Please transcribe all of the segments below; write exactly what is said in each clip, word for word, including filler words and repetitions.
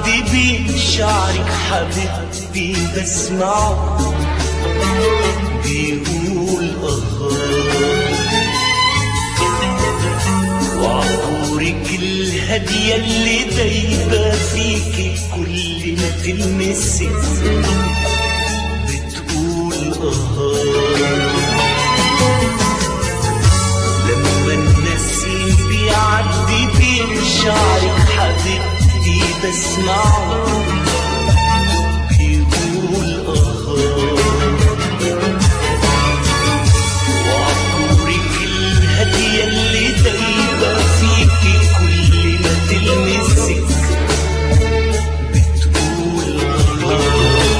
بيعدي بين شعرك حبيبتي بسمعه بيقول آه، وعطورك الهادية اللي دايبة فيكي كل ما تلمسك بتقول آه. لما النسيم بيعدي بين شعرك حبيبتي بسمعه بيقول آه، وعطورك الهادية اللي دايبة فيكي كل ما تلمسك بتقول آه.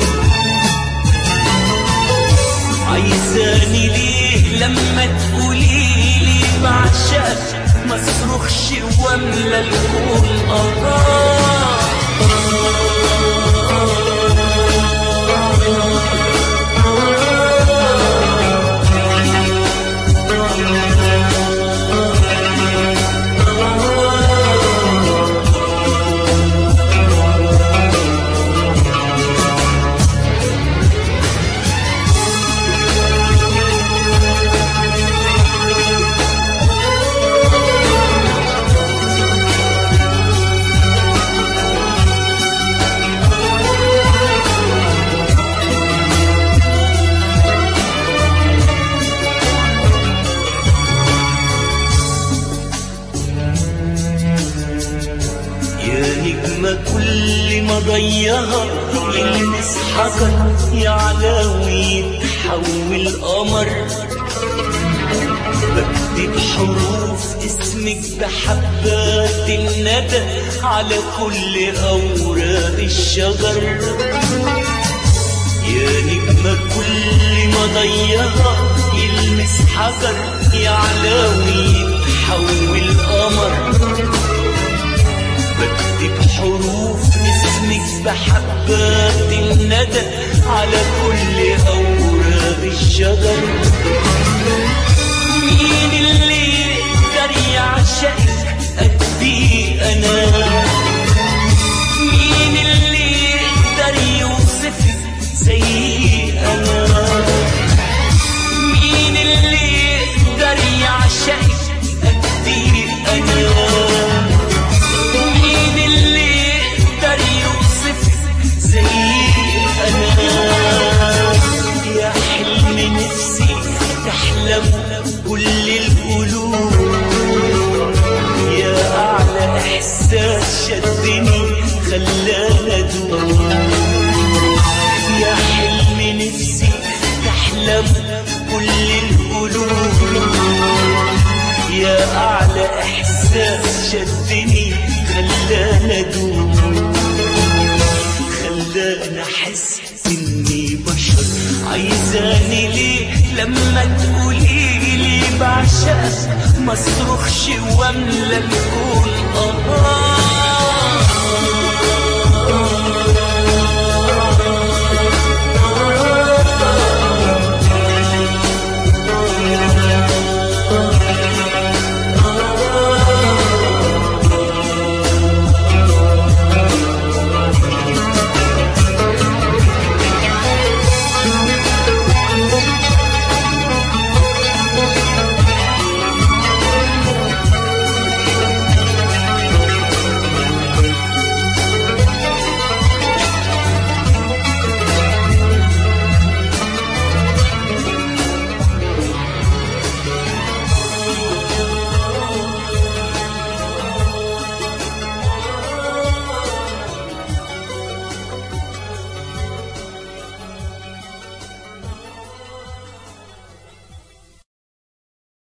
عايزاني ليه لما تقوليلي بعشقك مصرخش واملى الكون آه. كل ما ضيها يلمس حجر يعلى ويتحول قمر، بكتب حروف اسمك بحبات الندى على كل أوراق الشجر. يا نجمة كل ما ضيها يلمس حجر يعلى ويتحول قمر، بكتب حروف اسمك بحبات الندى على كل أوراق الشجر. مين اللي يقدر يعشقك قدي أنا؟ مين اللي يقدر يوصفك زي أنا؟ مين اللي يقدر يعشقك قدي أنا؟ كل القلوب يا أعلى إحساس شدني خلاني أدوم، يا حلم نفسي تحلم كل القلوب يا أعلى إحساس شدني خلاني أدوم، خلاني أحس إني بشر. عايزاني ليه لما تقوليلي بعشقك مصرخش واملى الكون آه.